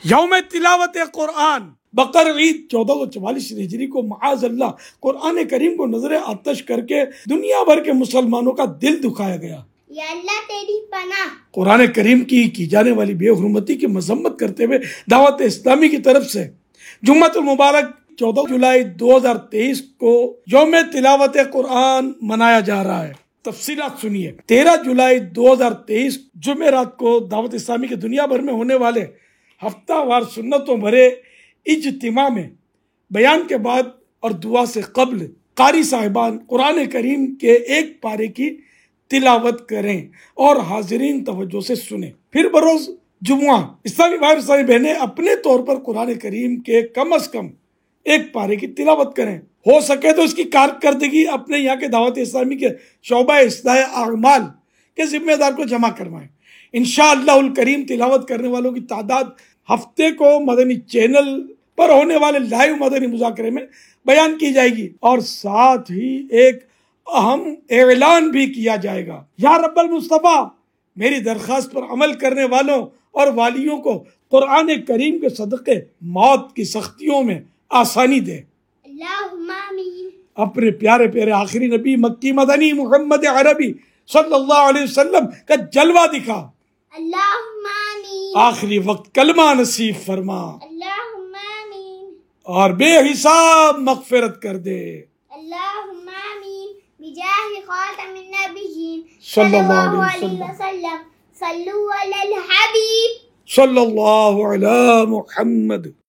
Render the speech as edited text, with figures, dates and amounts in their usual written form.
यौम तिलावत कुरान बकर ईद 1444 हिजरी को माअज़ल्लाह कुरान करीम को नजर आतश करके दुनिया भर के मुसलमानों का दिल दुखाया गया। या अल्लाह तेरी पनाह। कुरान करीम की जाने वाली बेहुरमती की मजम्मत करते हुए दावत इस्लामी की तरफ से जुम्मतुल मुबारक 14 जुलाई 2023 को यौम तिलावत कुरान मनाया जा रहा है। तफसीलात सुनिए। 13 जुलाई 2023 जुमेरात को दावत इस्लामी की दुनिया भर में होने वाले हफ्तावार सुन्नतों भरे इज्तिमा में बयान के बाद और दुआ से कब्ल कारी साहिबान कुरान करीम के एक पारे की तिलावत करें और हाजिरीन तवज्जो से सुने। फिर बरोज जुम्मा इस्लामी भाई इस्लामी बहनें अपने तौर पर कुरान करीम के कम अज कम एक पारे की तिलावत करें। हो सके तो इसकी कारकर्दगी अपने यहाँ के दावत इस्लामी के शोबा इस्लाह आमाल के जिम्मेदार को जमा करवाएं। इंशाअल्लाहुल करीम तिलावत करने वालों की तादाद हफ्ते को मदनी चैनल पर होने वाले लाइव मदनी मुज़ाकरे में बयान की जाएगी और साथ ही एक अहम ऐलान भी किया जाएगा। या रब्बल मुस्तफ़ा मेरी दरख्वास्त पर अमल करने वालों और वालियों को कुरान करीम के सदक़े मौत की सख्तियों में आसानी दे। अल्लाहुम्मा आमीन। अपने प्यारे प्यारे आखिरी नबी मक्की मदनी मोहम्मद अरबी सल्लल्लाहु अलैहि वसल्लम का जलवा दिखा। अल्लाहुम्मा आमीन। आखिरी वक्त कलमा नसीब फरमा। अल्लाहुम्मा आमीन। और बेहिसाब मग़फ़िरत कर दे। अल्लाहुम्मा आमीन। बिजाहि खातमिन नबिय्यीन सल्लल्लाहु अलैहि वसल्लम। सल्लु अलल हबीब सल्लल्लाहु अला मुहम्मद।